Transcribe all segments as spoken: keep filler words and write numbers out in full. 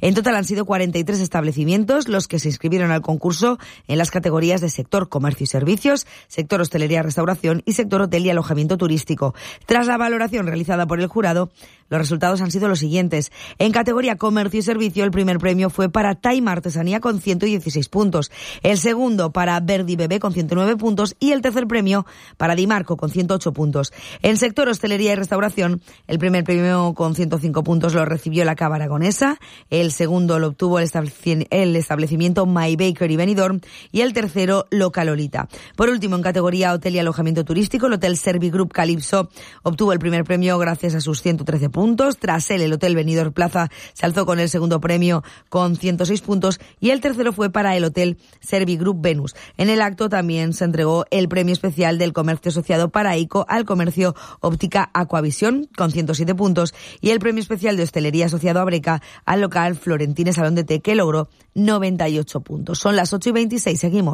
En total han sido cuarenta y tres establecimientos los que se inscribieron al concurso en las categorías de sector comercio y servicios, sector hostelería, restauración y sector hotel y alojamiento turístico. Tras la valoración realizada por el jurado, los resultados han sido los siguientes. En categoría comercio y servicio, el primer premio fue para Taima Artesanía con ciento dieciséis puntos, el segundo para Verdi Bebé con ciento nueve puntos y el tercer premio para Di Marco con ciento ocho puntos. En sector hostelería y restauración, el primer premio con ciento cinco puntos lo recibió la Cava Aragonesa, el segundo lo obtuvo el establecimiento My Bakery Benidorm y el tercero Localolita. Por último, en categoría hotel y alojamiento turístico, el Hotel Servigroup Calypso obtuvo el primer premio gracias a sus ciento trece puntos. Tras él, el Hotel Benidorm Plaza se alzó con el segundo premio con ciento seis puntos y el tercero fue para el Hotel Servigroup Venus. En el acto también se entregó el premio especial del comercio asociado para ICO al comercio Óptica Aquavisión con ciento siete puntos y el premio especial de hostelería asociado a Breca al local Florentine Salón de Té, que logró noventa y ocho puntos. Son las ocho y veintiséis, seguimos.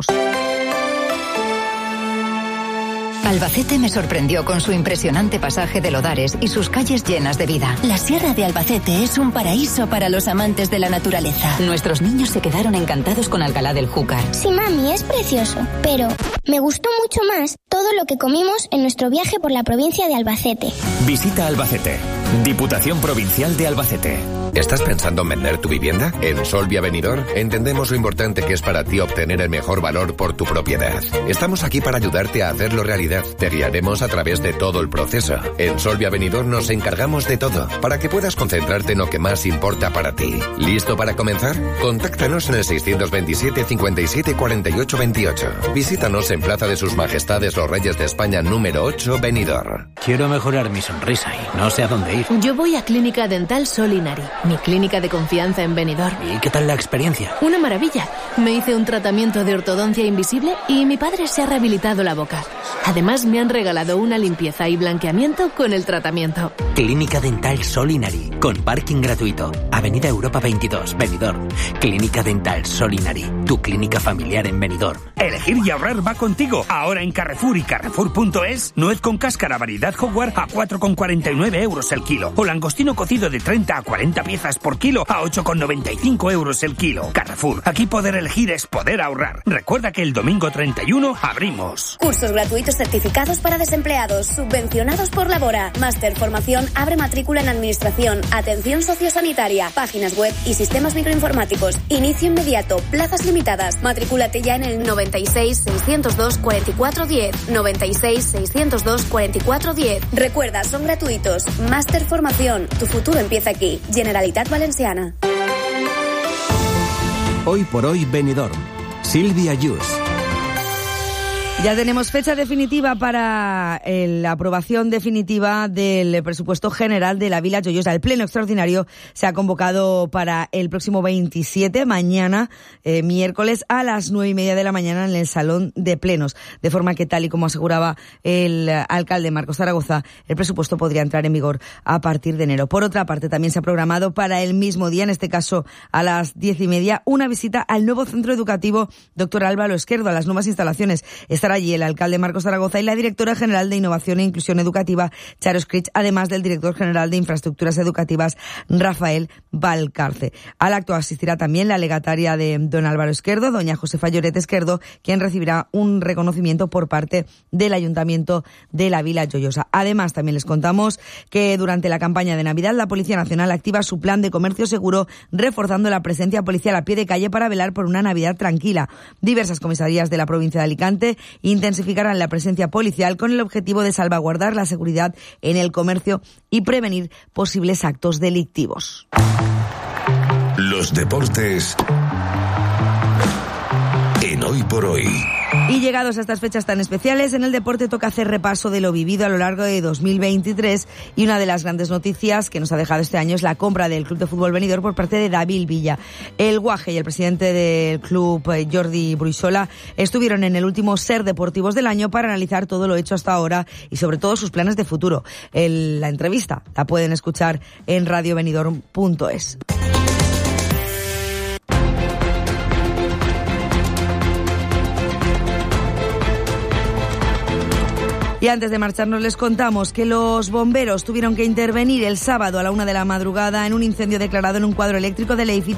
Albacete me sorprendió con su impresionante pasaje de Lodares y sus calles llenas de vida. La Sierra de Albacete es un paraíso para los amantes de la naturaleza. Nuestros niños se quedaron encantados con Alcalá del Júcar. Sí, mami, es precioso, pero me gustó mucho más todo lo que comimos en nuestro viaje por la provincia de Albacete. Visita Albacete, Diputación Provincial de Albacete. ¿Estás pensando en vender tu vivienda? En Solvia Benidorm entendemos lo importante que es para ti obtener el mejor valor por tu propiedad. Estamos aquí para ayudarte a hacerlo realidad. Te guiaremos a través de todo el proceso. En Solvia Benidorm nos encargamos de todo, para que puedas concentrarte en lo que más importa para ti. ¿Listo para comenzar? Contáctanos en el seiscientos veintisiete cincuenta y siete cuarenta y ocho veintiocho. Visítanos en Plaza de Sus Majestades los Reyes de España número ocho, Benidorm. Quiero mejorar mi sonrisa y no sé a dónde ir. Yo voy a Clínica Dental Solinari, mi clínica de confianza en Benidorm. ¿Y qué tal la experiencia? Una maravilla. Me hice un tratamiento de ortodoncia invisible y mi padre se ha rehabilitado la boca. Además, me han regalado una limpieza y blanqueamiento con el tratamiento. Clínica Dental Solinari, con parking gratuito. Avenida Europa veintidós, Benidorm. Clínica Dental Solinari, tu clínica familiar en Benidorm. Elegir y ahorrar va contigo. Ahora en Carrefour y Carrefour punto es, nuez con cáscara variedad Hogwarts a cuatro con cuarenta y nueve euros el kilo. O langostino cocido de treinta a cuarenta piezas por kilo a ocho con noventa y cinco euros el kilo. Carrefour, aquí poder elegir es poder ahorrar. Recuerda que el domingo treinta y uno abrimos. Cursos gratuitos certificados para desempleados, subvencionados por Labora. Máster Formación abre matrícula en Administración, Atención Sociosanitaria, páginas web y sistemas microinformáticos. Inicio inmediato, plazas limitadas. Matricúlate ya en el noventa y seis seiscientos dos cuarenta y cuatro diez. noventa y seis seiscientos dos cuarenta y cuatro diez. Recuerda, son gratuitos. Máster Formación, tu futuro empieza aquí. Generalitat Valenciana. Hoy por hoy Benidorm. Silvia Yus. Ya tenemos fecha definitiva para la aprobación definitiva del presupuesto general de la Vila Joiosa. El pleno extraordinario se ha convocado para el próximo veintisiete, mañana, eh, miércoles, a las nueve y media de la mañana en el Salón de Plenos. De forma que, tal y como aseguraba el alcalde Marcos Zaragoza, el presupuesto podría entrar en vigor a partir de enero. Por otra parte, también se ha programado para el mismo día, en este caso a las diez y media, una visita al nuevo centro educativo Doctor Álvaro Esquerdo, a las nuevas instalaciones. Estará allí el alcalde Marcos Zaragoza y la directora general de Innovación e Inclusión Educativa, Charo Scrich, además del director general de Infraestructuras Educativas, Rafael Valcarce. Al acto asistirá también la legataria de don Álvaro Esquerdo, doña Josefa Lloret Esquerdo, quien recibirá un reconocimiento por parte del Ayuntamiento de la Vila Joiosa. Además, también les contamos que durante la campaña de Navidad la Policía Nacional activa su plan de comercio seguro, reforzando la presencia policial a pie de calle para velar por una Navidad tranquila. Diversas comisarías de la provincia de Alicante intensificarán la presencia policial con el objetivo de salvaguardar la seguridad en el comercio y prevenir posibles actos delictivos. Los deportes en Hoy por Hoy. Y llegados a estas fechas tan especiales, en el deporte toca hacer repaso de lo vivido a lo largo de dos mil veintitrés, y una de las grandes noticias que nos ha dejado este año es la compra del Club de Fútbol Benidorm por parte de David Villa. El Guaje y el presidente del club, Jordi Bruixola, estuvieron en el último Ser Deportivos del año para analizar todo lo hecho hasta ahora y sobre todo sus planes de futuro. El, la entrevista la pueden escuchar en radio benidorm punto es. Y antes de marcharnos les contamos que los bomberos tuvieron que intervenir el sábado a la una de la madrugada en un incendio declarado en un cuadro eléctrico del edificio